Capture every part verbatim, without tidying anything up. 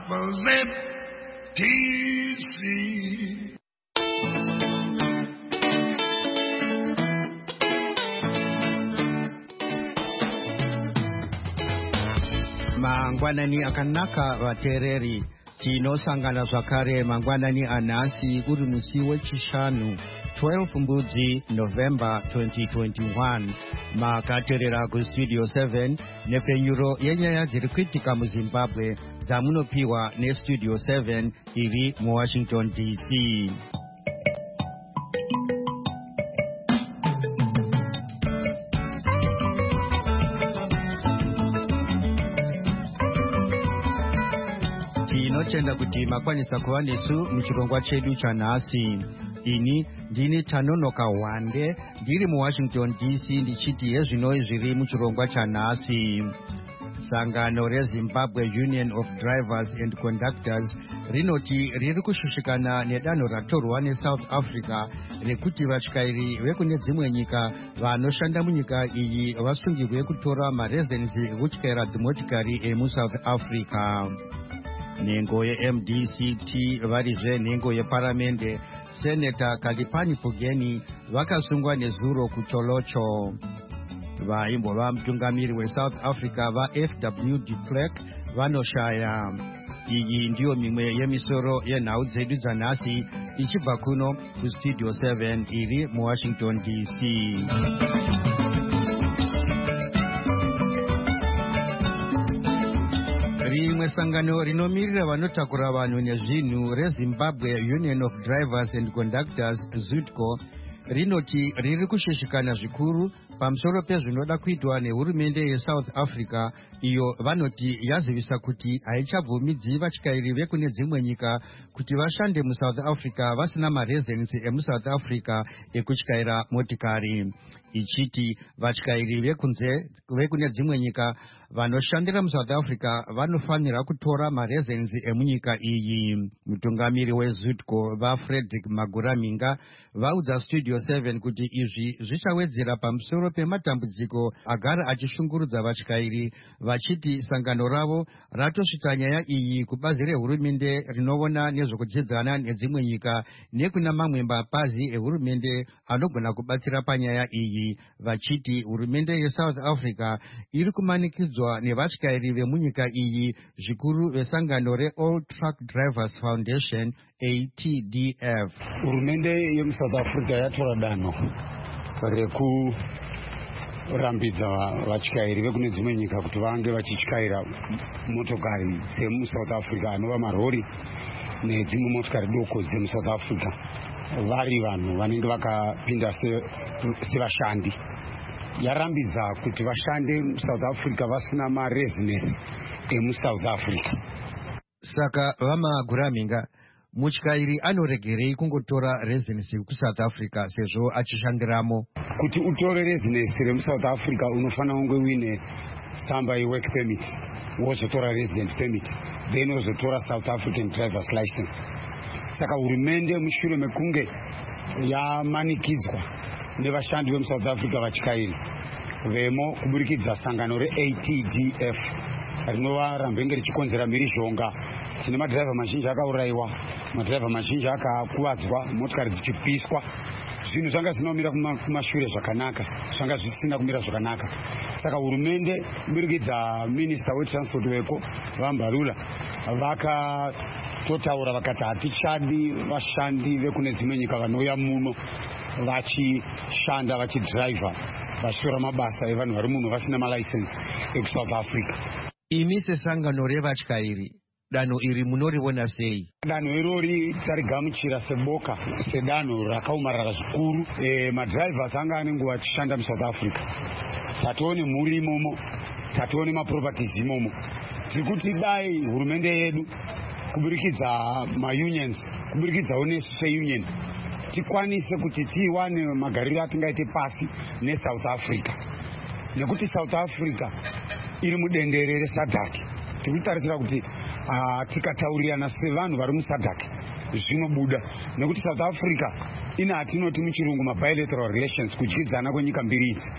Gospel Zip T C. Mangwanani akanaka vatereri tinosangana zvakare mangwanani anhasi uri musi wechishanu twelve mbudzi November twenty twenty-one. Makaterera kustudio seven nepfenyuro yenyaya dziri kuitika muZimbabwe dzamunopiwa nestudio seven iri muWashington D C. Tinotenda kuti makwanisa kuva nesu muchirongwa chedu chanhasi. Ini ndini Tanonoka Wande ndiri muWashington D C ndichiti yezvinoi zviri muchirongwa chanhasi. Sangano reZimbabwe Union of Drivers and Conductors rinoti riri kushushikana nedanho ratorwa neSouth Africa rekuti vatyairi vekune dzimwe nyika vanoshanda munyika iyi vasungirwe kutora marezensi ekutyaira dzimotikari emuSouth Africa. Nhengo ye-M D C T varizve nhengo yeparamende Senator Kalipani Pugeni vakasungwa nezuro kucholocho. Vaimbova mutungamiri weSouth Africa vaF W de Klerk vanoshaya. Iyi ndiyo mimwe yemisoro yenhau dzedu dzanhasi ichibva kuno kustudio seven iri muWashington D C. Rimwe sangano rinomirira vanotakura vanhu nezvinhu reZimbabwe Union of Drivers and Conductors ZUTCO rinoti riri kushushikana zvikuru pamusoro pezvinoda kuitwa nehurumende yeSouth Africa, iyo vanoti yazivisa kuti haichabvumidzi vatyairi vekune dzimwe nyika kuti vashande muSouth Africa vasina marezensi emuSouth Africa ekutyaira motikari. Ichiti vatyairi vekunze vekune dzimwe nyika vanoshandira muSouth Africa vanofanira kutora marezensi emunyika iyi. Mutungamiri weZUTCO vaFrederick Maguraminga vaudza studio seven kuti izvi zvichawedzera pamusoro pematambudziko agara achishungurudza vatyairi, vachiti sangano ravo ratosvita nyaya iyi kubazi rehurumende rinoona nezvokudzidzana nedzimwe nyika nekuna mamwe mapazi ehurumende anogona kubatsira panyaya iyi, vachiti hurumende yeSouth Africa iri kumanikidzwa nevatyairi vemunyika iyi, zvikuru vesangano reAll Truck Drivers Foundation A T D F. Hurumende yemuSouth Africa yatora danho rekurambidza vatyairi vekune dzimwe nyika kuti vange vachityaira motokari dzemuSouth Africa, anova marori nedzimwe motokari doko dzemuSouth Africa, vari vanhu vanenge vakapinda sevashandi. Yarambidza kuti vashande muSouth Africa vasina marezinesi emuSouth Africa. Saka vamaguraminga mutyairi anoregerei kungotora rezinesi kuSouth Africa sezvo achishandiramo? Kuti utore rezinesi remuSouth Africa unofanira kunge uine tsamba yework permit, wozotora resident permit, then wozotora South African driver's license. Saka hurumende mushure mekunge yamanikidzwa nevashandi vemuSouth Africa vatyairi vemo kuburikidza sangano reA T D F rinova rambenge richikonzera mhirizhonga. Tine madhiraivha mazhinji akaurayiwa, madhiraivha mazhinji akakuvadzwa, motikari dzichipiswa. Zvinhu zvanga zvinomira kumashure zvakanaka, zvanga zvisina kumira zvakanaka. Saka hurumende kuburikidza minista wetransport weko vaMbalula vakatotaura vakati hatichadi vashandi vekune dzimwe nyika vanouya muno vachishanda vachidhiraivha vachitora mabasa evanhu vari muno vasina malaisensi ekuSouth Africa. Imi sesangano revatyairi danho iri munoriona sei? Danho irori tarigamuchira seboka sedanho rakaomarara zvikuru. E, madhiraivhasi anga ane nguva achishanda muSouth Africa, tatione mhuri imomo, tatione maproperties imomo. Tirikuti dai hurumende yedu kuburikidza maunions, kuburikidzawo nesu seunion, tikwanise kuti tiwane magariro atingaite pasi neSouth Africa, nekuti South Africa iri mudendere resadhaki. Tirikutarisira kuti uh, tikataurirana sevanhu vari musadhaki zvinobuda, nekuti South Africa ina hatinoti muchirungu mabilateral relations, kudyidzana kwenyika mbiri idzi.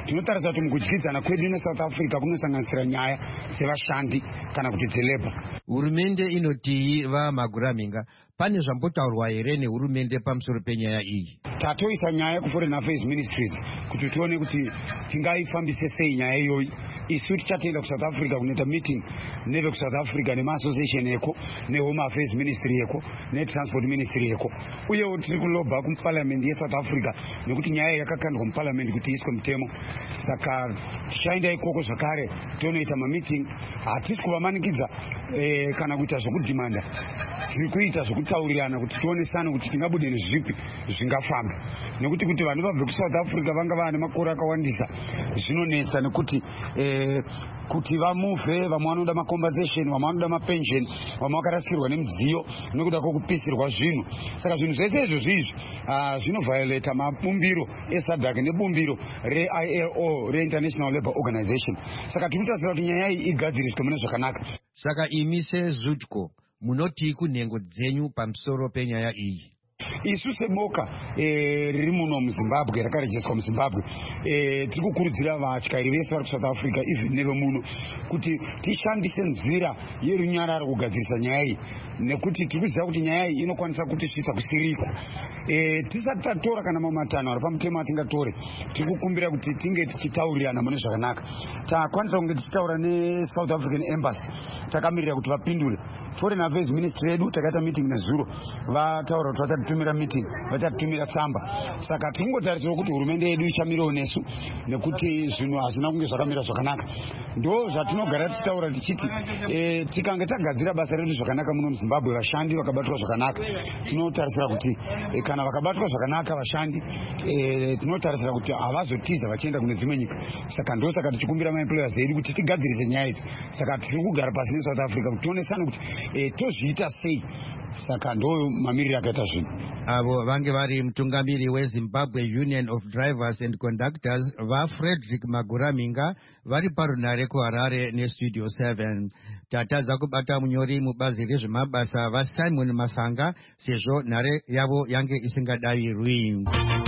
tinotarisa kuti mukudyidzana kwedu neSouth Africa kunosanganisira nyaya dzevashandi kana kuti dzelebha. Hurumende inoti vaMaguraminga pane zvambotaurwa here nehurumende pamusoro penyaya iyi? Tatoisa nyaya kuForeign Affairs Ministries kuti tione kuti tingaifambise sei nyaya iyoyi. Isu tichatoenda kuSouth Africa kunoita meeting neve kuSouth Africa nemaAssociation eko neHome Affairs Ministry eko neTransport Ministry eko. Uyewo tiri kulobha kuParliament yeSouth Africa nekuti nyaya yakakandwa muParliament kuti iswe mutemo. Saka tichaenda ikoko zvakare tonoita mameeting. Hatisi kuvamanikidza eh, kana kuita zvokudhimanda. Tiri kuita zvokutaurirana kuti tionesane kuti tingabude nezvipi zvingafamba. Nekuti kuti vanhu vabve kuSouth Africa vanga vane makore akawandisa zvinonetsa nekuti eh, kuti vamuvhe, vamwe vanoda macompensation, vamwe vanoda mapension, vamwe vakarasikirwa nemidziyo nekuda kwokupisirwa zvinhu. Saka zvinhu zvese izvo zvizvi uh, zvinoviolata mabumbiro eSADC nebumbiro re-I L O re-International Labour Organization. Saka tiri kutasira kuti nyaya iyi igadziriswe mune zvakanaka. Saka imi seZUTCO munoti kunhengo dzenyu pamusoro penyaya iyi? Isu seboka eh, riri muno muZimbabwe rakarejestwa muZimbabwe eh, tiri kukurudzira vatyairi vese vari kuSouth Africa even neve muno kuti tishandise nzira yerunyararo kugadzirisa nyaya iyi, nekuti tiri kuziva kuti nyaya iyi inokwanisa kutisvitsa kusirikwa. Eh, tisati tatora kana mamatano ari pamutemo atingatore, tiri kukumbira kuti tinge tichitaurirana mune zvakanaka. Takwanisa kunge tichitaura neSouth African Embassy, takamirira kuti vapindure. Foreign Affairs Ministry edu takaita meeting nezuro, vataura kuti vachatitumira meeting, vachatitumira tsamba. Saka tingotarisira kuti hurumende yedu ichamirawo nesu nekuti zvinhu hazvina kunge zvakamira zvakanaka. Ndo zvatinogara tichitaura tichiti eh, tikange tagadzira basa redu zvakanaka muno muZimbabwe, vashandi vakabatwa zvakanaka, tinotarisira kuti eh, kana vakabatwa zvakanaka vashandi eh, tinotarisira kuti havazotiza vachienda kune dzimwe nyika. Saka ndo saka tichikumbira maemployers edu kuti tigadzirise nyaya idzi. Saka tiri kugara pasi neSouth Africa kuti tionesane kuti eh, tozviita sei. Saka ndo mamiriro akaita zvinhu. Avo vange vari mutungamiri weZimbabwe Union of Drivers and Conductors vaFrederick Maguraminga vari parunare kuHarare neStudio seven. Tatadza kubata munyori mubazi rezvemabasa vaSimon Masanga sezvo nhare yavo yange isingadaviri.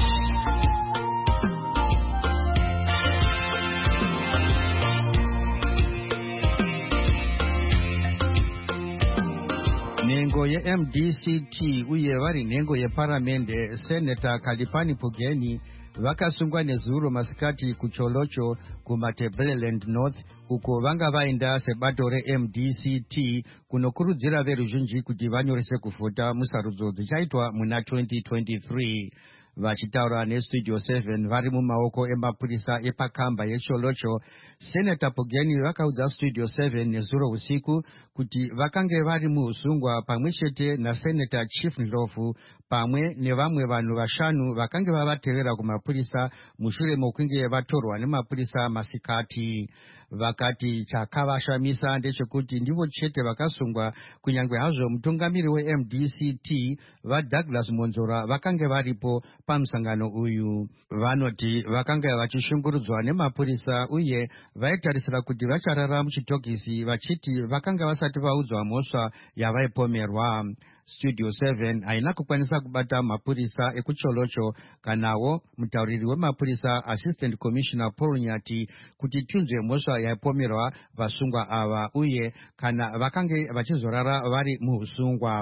Nhengo ye-M D C T uye vari nhengo yeparamende Senator Kalipani Pugeni vakasungwa nezuro masikati kuCholocho kuMatabeleland North, uko vanga vaenda sebato re-M D C T kunokurudzira veruzhinji kuti vanyorese kuvhota musarudzo dzichaitwa muna twenty twenty-three. Vachitaura neStudio seven vari mumaoko emapurisa epakamba yeCholocho, Senator Pugeni vakaudza Studio seven nezuro usiku kuti vakange vari muusungwa pamwe chete naSenator Chief Ndlovu pamwe nevamwe vanhu vashanu vakange vavatevera kumapurisa mushure mokunge vatorwa nemapurisa masikati. Vakati chakavashamisa ndechekuti ndivo chete vakasungwa, kunyangwe hazvo mutungamiri we-M D C T vaDouglas Monzora vakange varipo pamusangano uyu. Vanoti vakange vachishungurudzwa nemapurisa uye vaitarisira kuti vacharara muchitokisi, vachiti vakanga vasati vaudzwa mhosva yavaipomerwa. Studio seven haina kukwanisa kubata mapurisa ekuCholocho kanawo mutauriri wemapurisa Assistant Commissioner Paul Nyati kuti tunzwe mhosva yaipomerwa vasungwa ava uye kana vakange vachizorara vari muusungwa.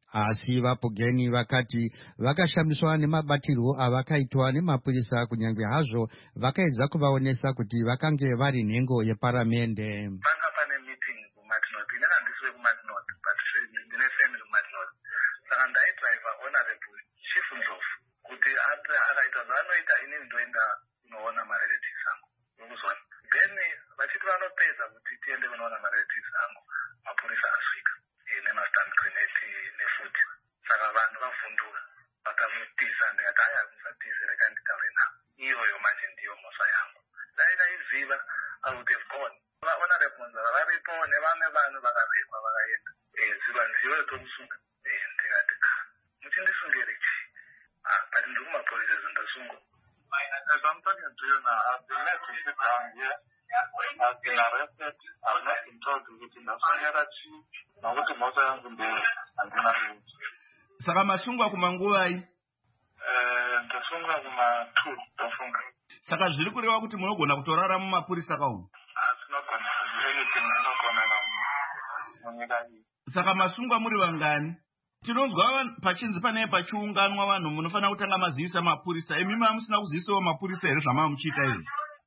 Asi vaPugeni vakati vakashamiswa nemabatirwo avakaitwa nemapurisa, kunyangwe hazvo vakaedza kuvaonesa kuti vakange vari nhengo yeparamende. Saka masungwa kumanguva iyi? Eh, ndasungwa kuma two ndafunga. Saka zviri kureva kuti munogona kutorara mumapurisa kaumu. Saka masungwa muri vangani? Tinonzwa pachinzi pane pachiunganwa vanhu munofanira kutanga mazivisa mapurisa. Imi mamusina kuzivisawo mapurisa here zvamava muchiita izvi?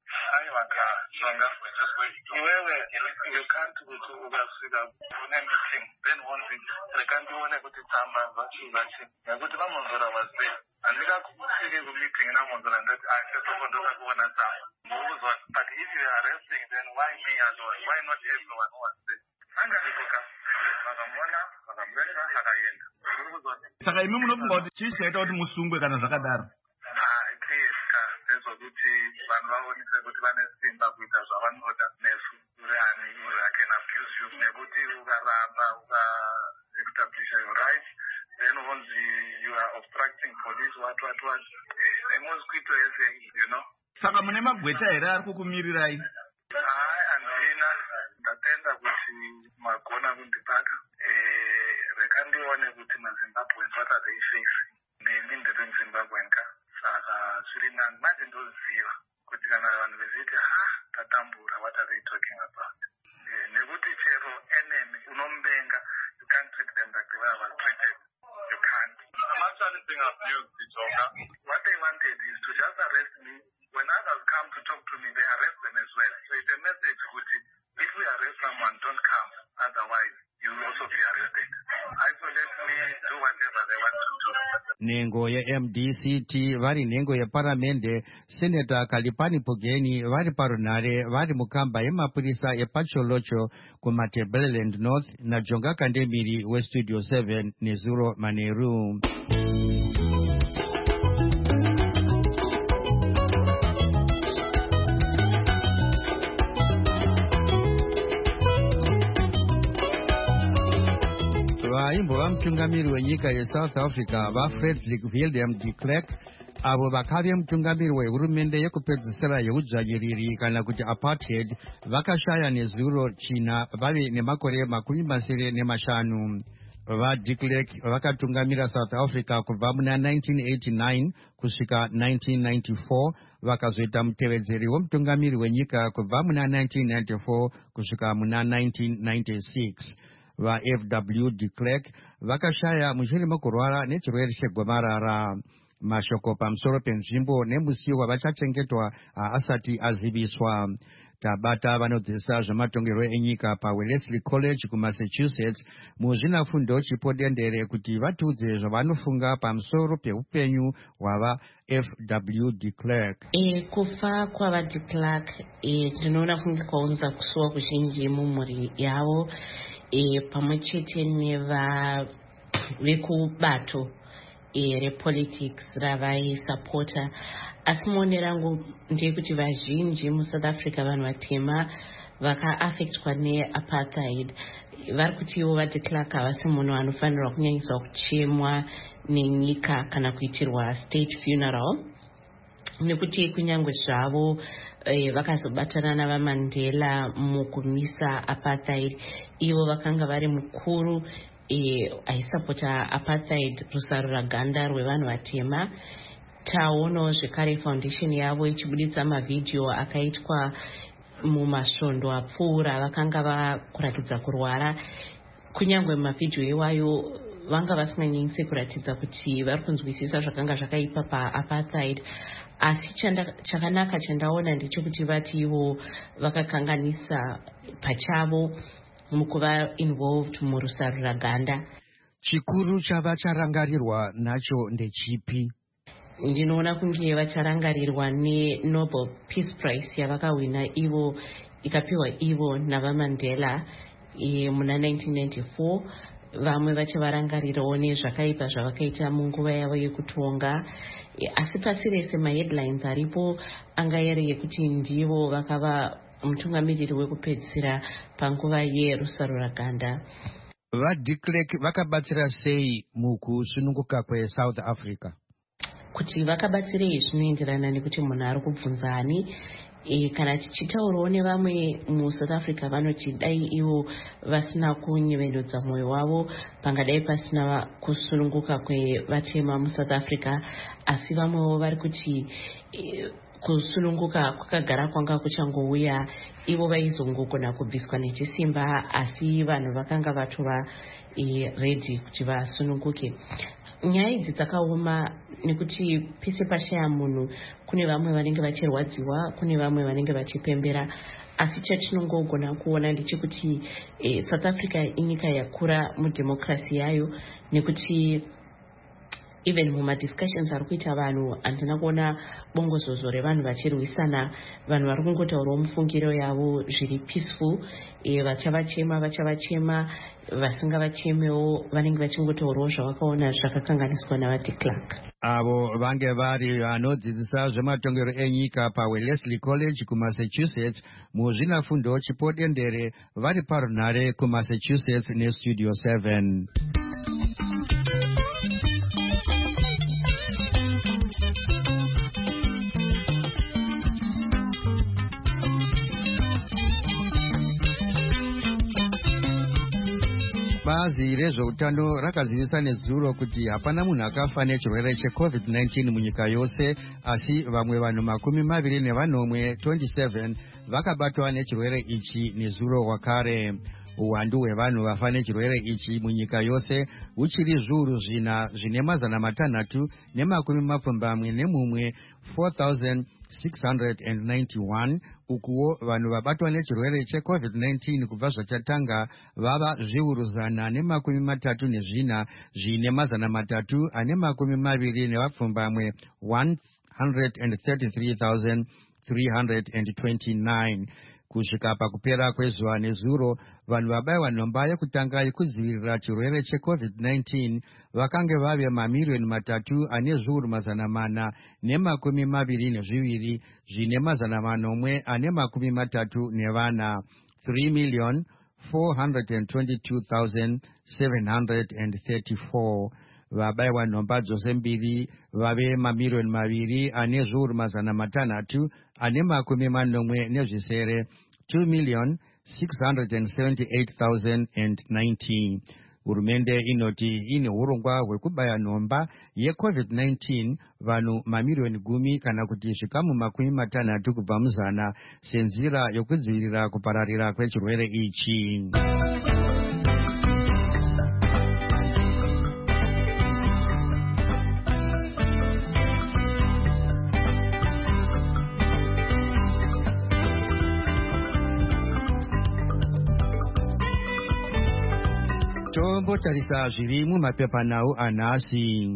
Iwewe you can't go to ukasvika kune meeting then onzi rekandione kuti tsamba zvachi zvachi nekuti vamonzora wase handingakusvike kumeeting namonzora ndati achatokondoka kuona tsamba ndokuzwa but if you are arresting then why me alone, why not everyone who was there? Angaripoka vakamona vakamubereka akaenda. Saka imi munofunga kuti chii chaita kuti musungwe kana zvakadaro? Kuti vanhu vaonise kuti vane simba kuita zvavanoda nesu urani can abuse you nekuti ukaramba ukaestablisha your right then onzi you are obstructing police what what what nemosquito ese you know. Saka mune magweta here ari kukumirirai? Hai, handina. Ndatenda kuti magona kundibata. Rekandione kuti maZimbabweans what are they facing. Nemi ndiri muZimbabwean ka. Saka zviri nani manje ndoziva kuti kana vanhu veziti ha tatambura what are they talking about. Nekuti chero enemy unomubenga you can't treat them like the way I was treated. You can't. I'm actually being abused, Ichoka. What they wanted is to just arrest me. When others come to talk to me, they arrest them as well. So it's a message kuti if we arrest someone, don't come. Otherwise, you will also be arrested. Isolate me, do whatever they want to do. Nengo ya M D C T vari nengo ya paramende Senator Kalipani Pugeni vari parunare vari mukamba yemapurisa epacholocho kuMatabeleland North na Jonga Kandemiri we Studio seven Nezuro Maneru. Vaimbo vamutungamiri wenyika yeSouth Africa vaFrederick William de Klerk avo vakave mutungamiri wehurumende yekupedzisira yeudzvanyiriri kana kuti apartheid vakashaya nezuro china vave nemakore makumi masere nemashanu. VaDe Klerk vakatungamira South Africa kubva muna nineteen eighty-nine kusvika nineteen ninety-four vakazoita mutevedzeri wemutungamiri wenyika kubva muna nineteen ninety-four kusvika muna nineteen ninety-six. VaF W De Klerk vakashaya mushure mekurwara nechirwere chegomarara. Mashoko pamusoro penzvimbo nemusi wavachachengetwa asati aziviswa. Tabata vanodzidzisa zvematongerwo enyika paWellesley College kuMassachusetts muzvinafundo chipo dendere kuti vatiudze zvavanofunga pamusoro peupenyu hwava F W De Klerk. E, kufa kwavaDe Klerk e, tinoona kunge kwaunza kusuwa kuzhinji mumhuri yavo e, pamwe chete neva vekubato e, repolitics ravaisapota. Asi maonero rangu ndekuti vazhinji muSouth Africa vanhu vatema vakaafectwa neapartheid vari kuti ivo vaDe Klerk havasi munhu anofanirwa kunyanyisa kuchemwa nenyika kana kuitirwa state funeral, nekuti kunyange zvavo e, vakazobatana navaMandela mukumisa apartheid, ivo vakanga vari mukuru e, aisapota apartheid, rusarura ganda rwevanhu vatema. Taonawo zvekare foundation yavo ichibuditsa mavhidhiyo akaitwa mumasvondo apfuura vakanga vakuratidza kurwara. Kunyange mavhidhiyo iwayo vanga vasinganyanyisi kuratidza kuti vari kunzwisisa zvakanga zvakaipa paapartheid, asi chakanaka chandaona ndechekuti vati ivo vakakanganisa pachavo mukuva involved murusarura ganda. Chikuru chava charangarirwa nacho ndechipi? Ndinoona kunge vacharangarirwa neNobel Peace Prize yavakawina ivo ikapiwa ivo navaMandela e, muna nineteen ninety-four. Vamwe vachavarangarirawo nezvakaipa zvavakaita munguva yavo yekutonga e, asi pasi rese maheadlines aripo anga yari yekuti ndivo vakava mutungamiriri wekupedzisira panguva yerusarura ganda. VaDe Klerk vakabatsira sei mukusununguka kweSouth Africa? Kuti vakabatsirei zvinoenderana nekuti munhu ari kubvunza ani. E, kana tichitaurawo nevamwe muSouth Africa vanoti dai ivo vasina kunyevenudza mwoyo wavo pangadai pasina kusununguka kwevatema muSouth Africa, asi vamwewo vari kuti e, kusununguka kwakagara kwanga kuchangouya ivo vaizongogona kubviswa nechisimba, asi vanhu vakanga vatova e, ready kuti vasununguke. Nyaya idzi dzakaoma nekuti pese pashaya munhu kune vamwe vanenge vachirwadziwa, kune vamwe vanenge vachipembera, asi chatinongogona kuona ndechekuti e, South Africa inyika yakura mudemocracy yayo, nekuti even muma discussions ari kuita vanhu handina kuona bongozozo revanhu vachirwisana, vanhu vari kungotaurawo mufungiro yavo zviri peaceful. E, vachavachema vachavachema, vasingavachemewo vanenge vachingotaurawo zvavakaona zvakakanganiswa navati Clark. Avo vange vari vanodzidzisa zvematongero enyika paWellesley College kuMassachusetts muzvinafundo chipodendere vari parunhare kuMassachusetts neStudio seven. Bazi rezveutano rakazivisa nezuro kuti hapana munhu akafa nechirwere checovid nineteen munyika yose, asi vamwe vanhu makumi maviri nevanomwe twenty-seven vakabatwa nechirwere ichi nezuro wakare. Uwandu hwevanhu vafa nechirwere ichi munyika yose huchiri zviuru zvina zvine mazana matanhatu nemakumi mapfumbamwe nemumwe four thousand six hundred ninety-one. Ukuwo vanhu vabatwa nechirwere checovid nineteen kubva zvachatanga vava zviuru zana nemakumi matatu nezvina zvine mazana matatu ane makumi maviri nevapfumbamwe one hundred thirty-three thousand three hundred twenty-nine. Kusvika pakupera kwezuva nezuro, vanhu vabayiwa nhomba yekutanga yekudzivirira chirwere checovid nineteen vakange vave mamiliyoni matatu ane zviuru mazana mana nemakumi maviri nezviviri zvine mazana manomwe ane makumi matatu nevana, three million four hundred twenty-two thousand seven hundred thirty-four. Vabayiwa nhomba dzose mbiri vave mamiliyoni maviri ane zviuru mazana matanhatu ane makumi manomwe nezvisere, two million six hundred seventy-eight thousand nineteen. Hurumende inoti ine urongwa hwekubaya nhomba yecovid nineteen vanhu mamiliyoni gumi kana kuti zvikamu makumi matanhatu kubva muzana senzira yokudzivirira kupararira kwechirwere ichi. Tombotarisa zviri mumapepanhau anhasi.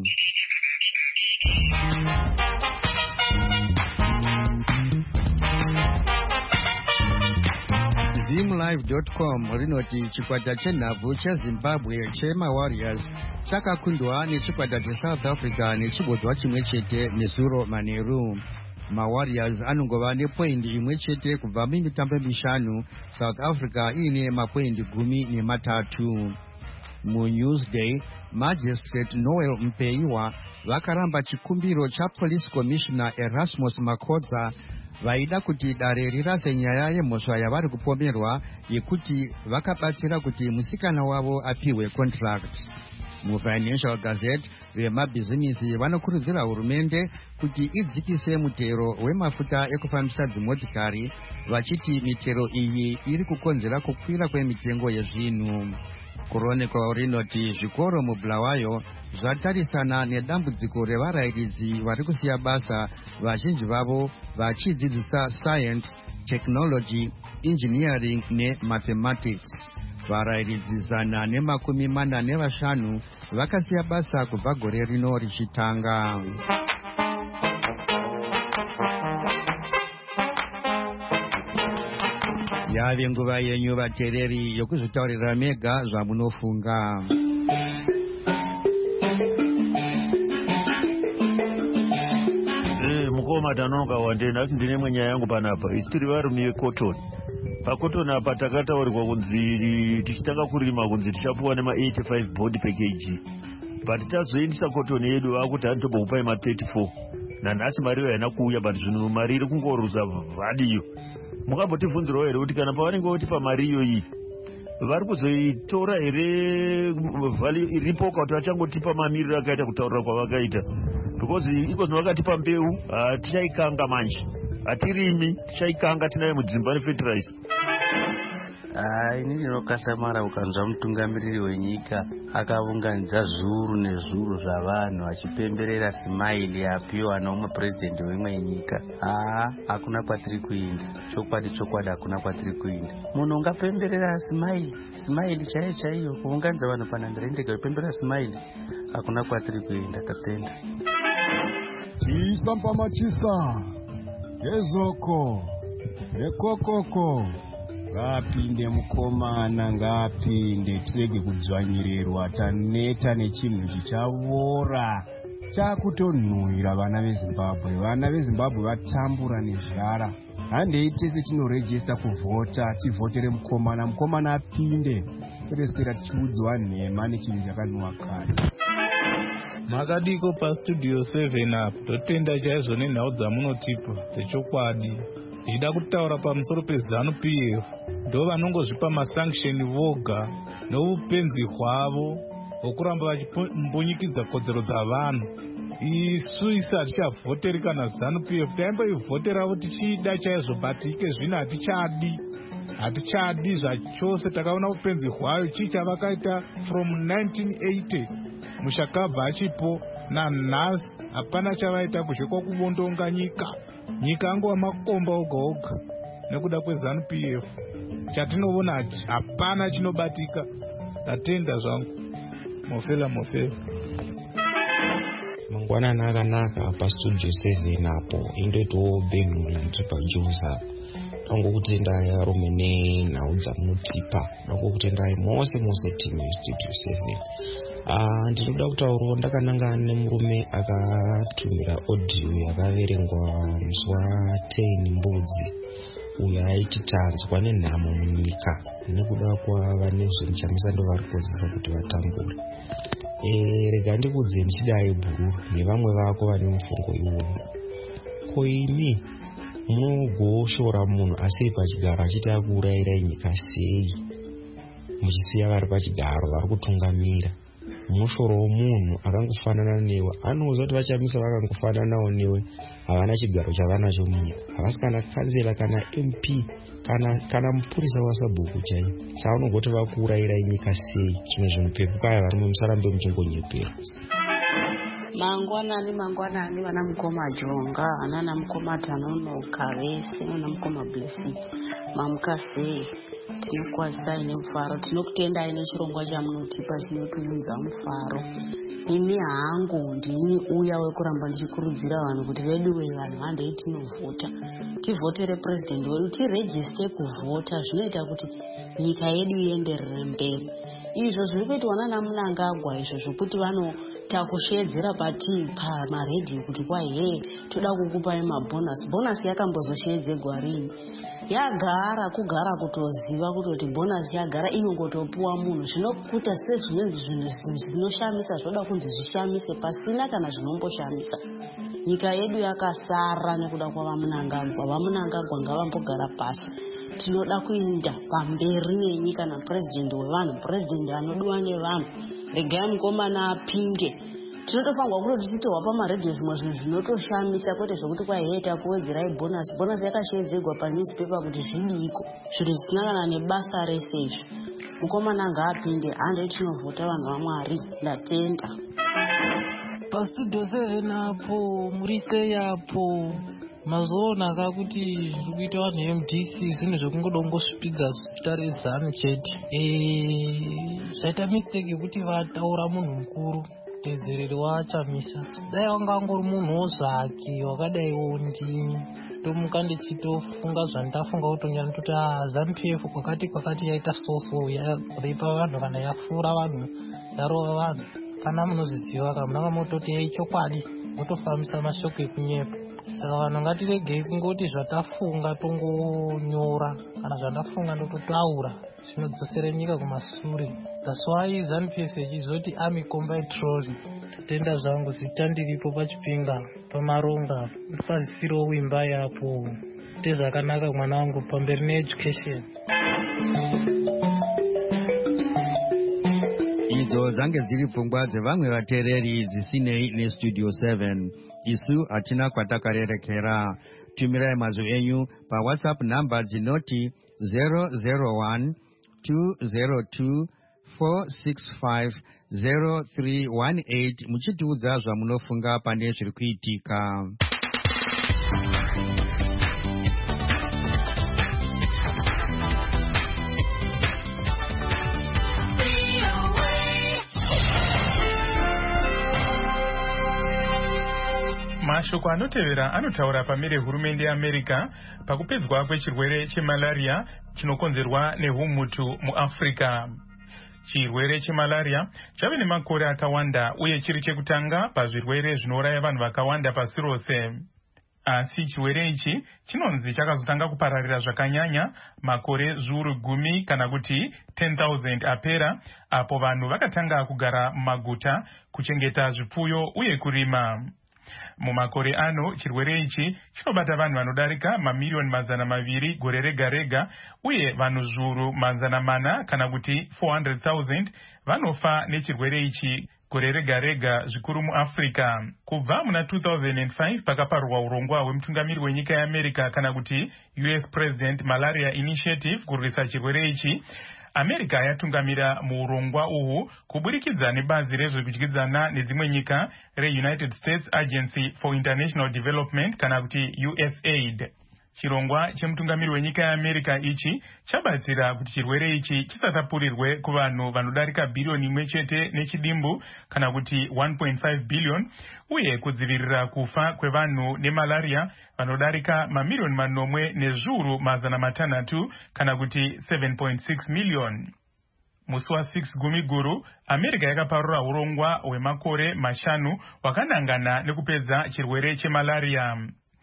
zimlive dot com rinoti chikwata chenhabvu chezimbabwe chemawarriors chakakundwa nechikwata cheSouth Africa nechibodzwa chimwe chete nezuro manheru. MaWarriors anongova nepoindi imwe chete kubva mumitambo mishanu, South Africa iine mapoindi gumi nematatu. MuNewsday, Magistrate Noel Mpeiwa vakaramba chikumbiro chaPolice Commissioner Erasmus Makodza vaida kuti dare rirase nyaya yemhosva yavari kupomerwa yekuti vakabatsira kuti musikana wavo apiwe contract. MuFinancial Gazette, vemabhizimisi vanokurudzira hurumende kuti idzikise mutero wemafuta ekufambisa dzimotikari, vachiti mitero iyi iri kukonzera kukwira kwemitengo yezvinhu. Chronicle rinoti zvikoro muBulawayo zvatarisana nedambudziko revarayiridzi vari kusiya basa, vazhinji vavo vachidzidzisa science, technology, engineering nemathematics. Varayiridzi zana nemakumi mana nevashanu vakasiya basa kubva gore rino richitanga. Yave nguva yenyu vateereri yokuzvitaurira mega zvamunofunga. Eh, mukoma tanonoka wandena asi ndine mwenyaya yangu panapa. Isi tiri varume veCotton. PaCotton apa takataurirwa kunzi tichitanga kurima kunzi tichapuwa nema eighty-five board per kg. But tazoendesa cotton yedu vakuti handitobokupai ma thirty-four. Nanhasi mari haina kuuya, but zvino mari iri kungoruza vadiyo. Mukambotivhunzirawo here kuti kana pavanenge votipa mari iyoyi vari kuzoitora here vhali iripo kuti vachangotipa mamiriro akaita kutaurira kwavakaita. because iko zvavakatipa mbeu uh, tichaikanga manje hatirimi tichaikanga tinayo mudzimbani fertilizer. Ah, ini ndinokasamara ukanzwa mutungamiriri wenyika akaunganidza zviuru nezviuru zvavanhu achipemberera simaili yapiwa neumwe purezidendi wemwe nyika. Ah, hakuna kwatiri kuenda. Chokwadi chokwadi hakuna kwatiri kuenda. Munhu ungapemberera simaili, simaili chaiyo chaiyo kuunganidza vanhu panhandare ndega kupemberera simaili. Hakuna kwatiri kuenda. Tatenda. Chisa mpamachisa. Ezoko. Ekokoko. Ngapinde mukomana ngapinde tirege kudzvanyirerwa taneta nechinhu chichavora chakutonhuhwira vana veZimbabwe. Vana veZimbabwe vatambura nezvara. Handei tese tinorejesta kuvhota tivhotere mukomana, mukomana apinde kwete tichiudzwa nhema nechinhu chakanhuhwa kare. Makadiko pastudio seven apo totenda chaizvo nenhau dzamunotipa dzechokwadi. Ndida kutaura pamusoro peZANU-P F ndo vanongozvipa masanction voga noupenzi hwavo hwokuramba vachimbonyikidza kodzero dzavanhu. Isu isi hatichavhoteri kana ZANU-P F, taimboivhoteravo tichida chaizvo, but ike zvino hatichadi hatichadi zvachose. Takaona upenzi hwayo chii chavakaita from nineteen eighty mushakabva achipo nanhasi hapana chavaita kushe kwakuvondonga nyika. Nyika angova makomba oga oga nekuda kweZANU-P F. Chatinoona hapana chinobatika. Tatenda zvangu. Mofela mofela. Mangwanani akanaka pastudio seven apo indoitawo Benhuri Mutipa Josa. Ndangokutendai arume nenhau dzamunotipa. Ndangokutendai mose mose timu yestudio seven. Ah, ndinoda kutaurawo ndakanangana nemurume akatumira audio yakaverengwa musi wa10 Mbudzi uyo aiti tanzwa nenhamo munyika nekuda kwava nezvenichamisa ndo vari kukodzesa kuti vatambure. E, rega ndikudze ndichidai Bhururu nevamwe vako vane mufungo iwoyo. Ko imi munogoshora munhu asiri pachigaro achiti akuurayirai nyika sei muchisiya vari pachigaro vari kutungamira? Mushoro womunhu akangofanana newe anoudza kuti vachamisa vakangofananawo newe havana chigaro chavanacho munyika, havasi kana kansela kana M P kana kana mupurisa wasabhuku chaiyo. Saka unogoti vakuurayirai nyika sei? Zvimwe zvimupepu kaya varimwe musarambe muchingonyepera. Mangwanani mangwanani vana mukoma Jonga anana mukoma Tanonoka vese vana mukoma Blessing mamukasei tinokwazisai nemufaro, tinokutendai nechirongwa chamunotipa chinotiunza mufaro. Ini hangu ndini uya wekuramba ndichikurudzira vanhu kuti vedu we vanhu handei tinovhota, tivhotere president wedu, tirejiste kuvhota. Zvinoita kuti nyika yedu ienderere mberi. Izvo zviri kuitwa nana Mnangagwa izvo zvokuti vanotakushedzera pati pamaredhiyo kuti kwai he toda kukupai mabhonasi. Bhonasi yakambozoshedzegwa rini? Yagara kugara kutoziva kuti bhonasi yagara inongotopuwa munhu. Zvinokuta sezvinonzi zvinhu zvinoshamisa zvoda kunzi zvishamise pasina kana zvinomboshamisa. Nyika yedu yakasara nekuda kwava Mnangagwa. VaMnangagwa ngavambogara pasi. Tinoda kuenda pamberi nenyika napurezidendi wevanhu, purezidendi anodiwa nevanhu. Regai mukomana apinde. Tinotofangwa kuti tichitohwa pamaredhiyo zvimwe zvinhu zvinotoshamisa kwete zvokuti kwai takuwedzerai bhonasi. Bhonasi yakashedzegwa panewspaper kuti zvidiko, zvinhu zvisina kana nebasa rese izvo. Mukomana ngaapinde, handei tinovhota vanhu vaMwari. Ndatenda. Pastudio seven apo murise yapo mazoonaka kuti zviri kuita vanhu M D C zvinhu zvekungoda kungosvipidza zita reZANU chete. Zvaita mistake yekuti vataura munhu mukuru tedzereri waChamisa. Dai wanga angori munhuwo zvake wakadaiwo ndini tomuka ndichitofunga zvandafunga kutonyana kuti ZANU-P F kwakati kwakati yaita soso yaipa vanhu kana yafura vanhu yarova vanhu. Kana munozviziva kana munanga mototi yaichokwadi motofambisa mashoko ekunyepa. Saka vanhu ngatiregei kungoti zvatafunga tongonyora kana zvandafunga ndototaura zvinodzosere nyika kumashure. That's why ZANU-P F ichizoti Army Combat Trolley. Tenda zvangu zita ndiripo pachipinga pamaronga pazisiro wimba yapo tezvakanaka mwana wangu pamberi needucation. idzo dzange dziri pfungwa dzevamwe vateereri dzisinei nestudio seven. Isu hatina kwatakarerekera. Tumirai mazwi enyu pawhatsapp namba dzinoti zero zero one two zero two four six five zero three one eight muchitiudza zvamunofunga pane zviri kuitika. Mashoko anotevera anotaura pamire hurumende yeAmerica pakupedzwa kwechirwere chemalaria chinokonzerwa nehumutu muAfrica. Chirwere chemalaria chave nemakore akawanda uye chiri chekutanga pazvirwere zvinouraya vanhu vakawanda pasi rose. Asi chirwere ichi chinonzi chakazotanga kupararira zvakanyanya makore zviuru gumi kana kuti ten thousand apera, apo vanhu vakatanga kugara mumaguta, kuchengeta zvipfuyo uye kurima. Mumakore ano chirwere ichi chinobata vanhu vanodarika mamiliyoni mazana maviri gore rega rega, uye vanhu zviuru mazana mana kana kuti four hundred thousand vanofa nechirwere ichi gore rega rega, zvikuru muAfrica. Kubva muna two thousand five pakaparwa urongwa hwemutungamiri wenyika yeAmerica kana kuti U S President Malaria Initiative kurwisa chirwere ichi, America yatungamira muurongwa uhu kuburikidza nebazi rezvekudyidzana nedzimwe nyika reUnited States Agency for International Development kana kuti U S A I D. Chirongwa chemutungamiri wenyika yeAmerica ichi chabatsira kuti chirwere ichi chisatapurirwe kuvanhu vanodarika bhiriyoni imwe chete nechidimbu kana kuti one point five billion, uye kudzivirira kufa kwevanhu nemalaria vanodarika mamiliyoni manomwe nezviuru mazana matanhatu kana kuti seven point six million. Musi wa six gumi guru, America yakaparura urongwa hwemakore mashanu wakanangana nekupedza chirwere chemalaria.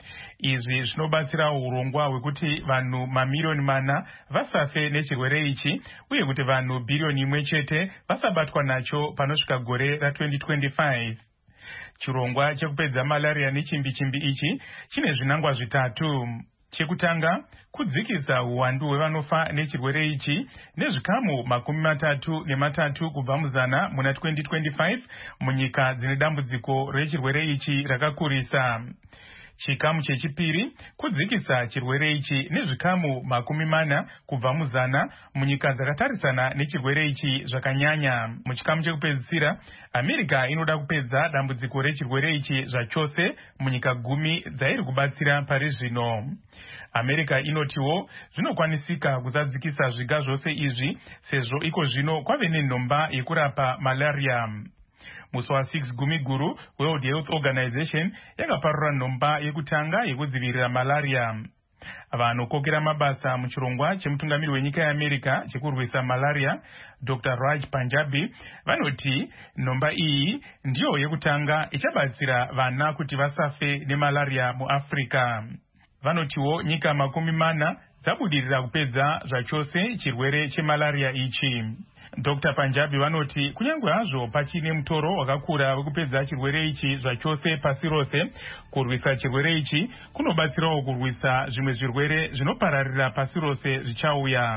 Izvi zvinobatsira urongwa hwekuti vanhu mamiliyoni mana vasafe nechirwere ichi, uye kuti vanhu bhiriyoni imwe chete vasabatwa nacho panosvika gore ra twenty twenty-five. Chirongwa chekupedza malaria nechimbi chimbi ichi chine zvinangwa zvitatu. Chekutanga, kudzikisa uwandu hwevanofa nechirwere ichi nezvikamu makumi matatu nematatu kubva muzana muna twenty twenty-five munyika dzine dambudziko rechirwere ichi rakakurisa. Chikamu chechipiri, kudzikisa chirwere ichi nezvikamu makumi mana kubva muzana munyika dzakatarisana nechirwere ichi zvakanyanya. Muchikamu chekupedzisira, America inoda kupedza dambudziko rechirwere ichi zvachose munyika gumi dzairi kubatsira pari zvino. America inotiwo zvinokwanisika kusadzikisa zviga zvose izvi sezvo iko zvino kwave nenhomba yekurapa malaria. Musi wa six gumi guru, World Health Organization yakaparura nhomba yekutanga yekudzivirira malaria. Vanokokera mabasa muchirongwa chemutungamiri wenyika yeAmerica chekurwisa malaria, Doctor Raj Panjabi, vanoti nhomba iyi ndiyo yekutanga ichabatsira vana kuti vasafe nemalaria muAfrica. Vanotiwo nyika makumi mana dzabudirira kupedza zvachose chirwere chemalaria ichi. Doctor Panjabi vanoti kunyange hazvo pachine mutoro wakakura wekupedza chirwere ichi zvachose pasi rose, kurwisa chirwere ichi kunobatsirawo kurwisa zvimwe zvirwere zvinopararira pasi rose zvichauya.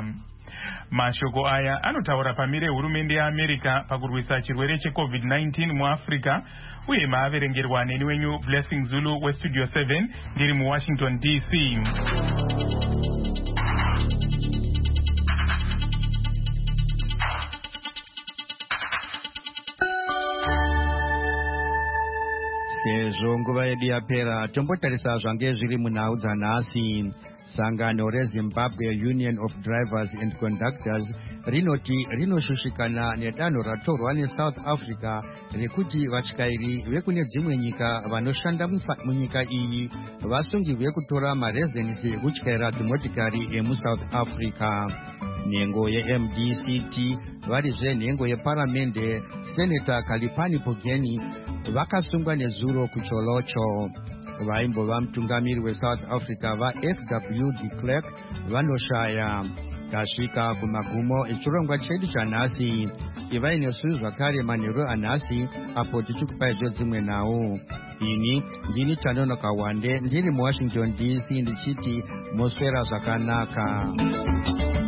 Mashoko aya anotaura pamire hurumende yeAmerica pakurwisa chirwere cheCovid nineteen muAfrica, uye maaverengerwa neni wenyu Blessing Zulu weStudio seven ndiri muWashington D C. Sezvo nguva yedu yapera, tombotarisa zvange zviri munhau dzanhasi. Sangano reZimbabwe Union of Drivers and Conductors rinoti rinoshushikana nedanho ratorwa neSouth Africa rekuti vatyairi vekune dzimwe nyika vanoshanda munyika iyi vasungirwe kutora marezensi ekutyaira dzimotikari emuSouth Africa. Nhengo yeM D C T varizve nhengo yeparamende Senator Kalipani Pogeni vakasungwa nezuro kucholocho. Vaimbova mutungamiri weSouth Africa vaF W de Klerk vanoshaya. Tasvika kumagumo echirongwa chedu chanhasi. Ivai nesu zvakare manheru anhasi apo tichikupai dzimwe nhau. Ini ndini Tanonoka Wande ndiri muWashington D C ndichiti moswera zvakanaka.